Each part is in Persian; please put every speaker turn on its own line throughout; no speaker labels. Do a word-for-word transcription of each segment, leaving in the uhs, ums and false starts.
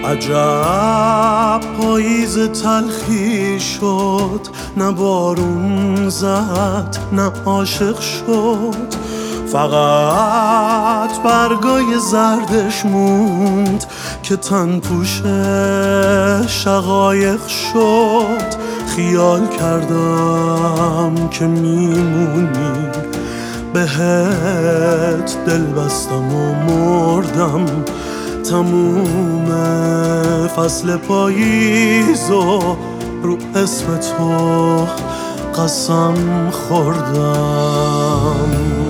عجب پاییز تلخی شد، نه بارون زد نه عاشق شد، فقط برگای زردش موند که تن پوش شقایق شد. خیال کردم که میمونی، بهت دل بستم و مردم، تموم فصل پاییزو رو اسم تو قسم خوردم.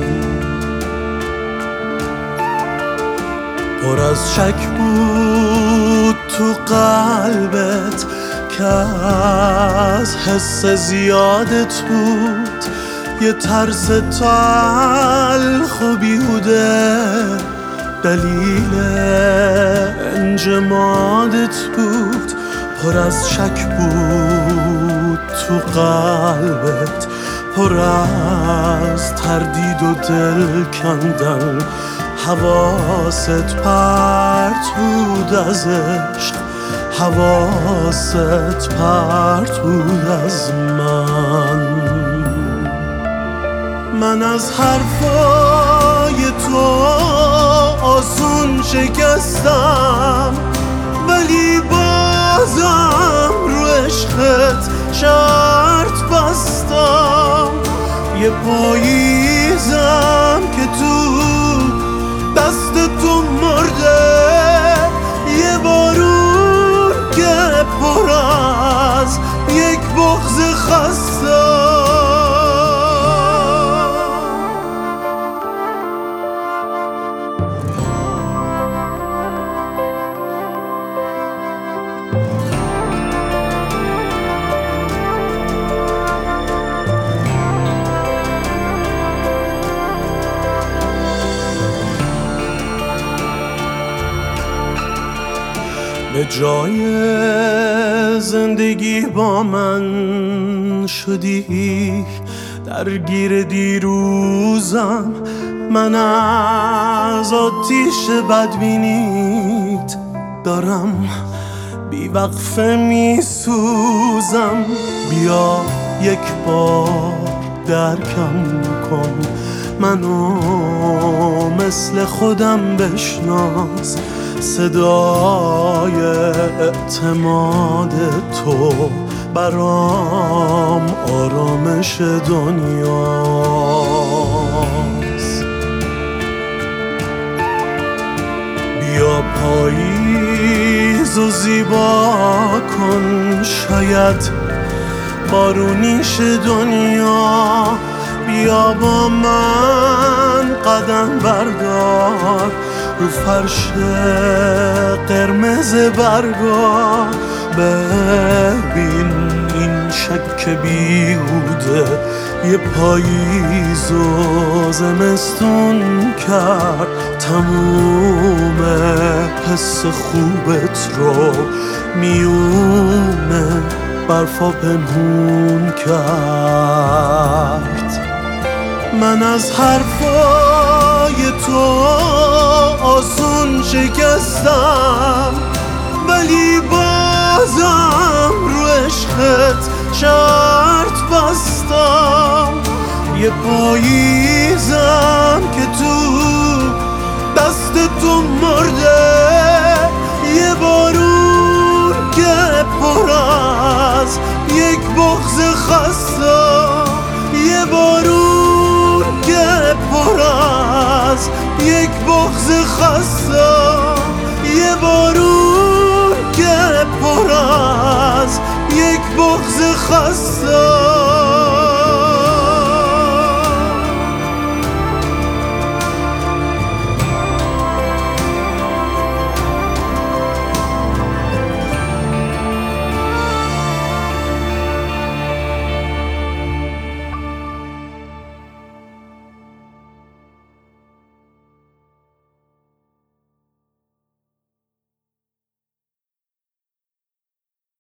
پر از شک بود تو قلبت که از حس زیادت بود، یه ترس تلخ و بیهوده دلیل انجمادت بود. پر از شک بود تو قلبت، پر از تردید و دل کندن، حواست پرت بود از عشق، حواست پرت بود از من. من از حرفای تو آسون شکستم، ولی بازم رو عشقت شرط بستم. یه پاییزم که تو دست تو مرده، یه بارون که پر از یک بغض خسته. به جای زندگی با من شدی درگیر دیروزم، من از آتیش بدبینیت دارم بی وقفه می سوزم. بیا یک بار درکم کن، منو مثل خودم بشناس، صدای اعتماد تو برام آرامش دنیاست. بیا پاییز و زیبا کن، شاید بارونیش دنیا. بیا با من قدم بردار رو فرش قرمز برگا، ببین این شک بیهوده یه پاییز و زمستون کرد، تموم حس خوبت رو میونه برفا پنهون کرد. من از حرفای تو آسون شکستم، ولی بازم رو عشقت شرط بستم. یه پاییزم که تو دست تو مرده، یه بارون که پر از یک بغض خسته، یه بارون که پر از یک بغض خسته، یه بارون که پر از یک بغض خسته.